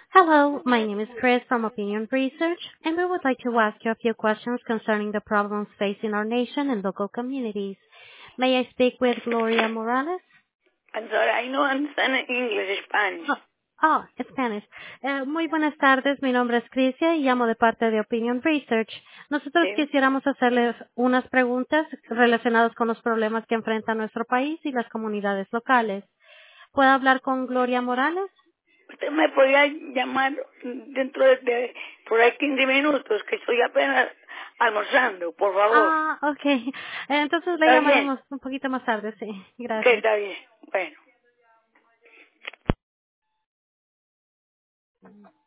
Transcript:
Hello, my name is Chris from Opinion Research, and we would like to ask you a few questions concerning the problems facing our nation and local communities. May I speak with Gloria Morales? I'm sorry, I know understand English, Spanish. Spanish. Muy buenas tardes, mi nombre es Crisia y llamo de parte de Opinion Research. Nosotros Sí. quisiéramos hacerles unas preguntas relacionadas con los problemas que enfrenta nuestro país y las comunidades locales. ¿Puedo hablar con Gloria Morales? Usted me podría llamar dentro de por ahí 15 minutos, que estoy apenas almorzando, por favor. Okay. Entonces le ¿Está bien? llamaremos un poquito más tarde, sí. Que Gracias. está bien. Bueno.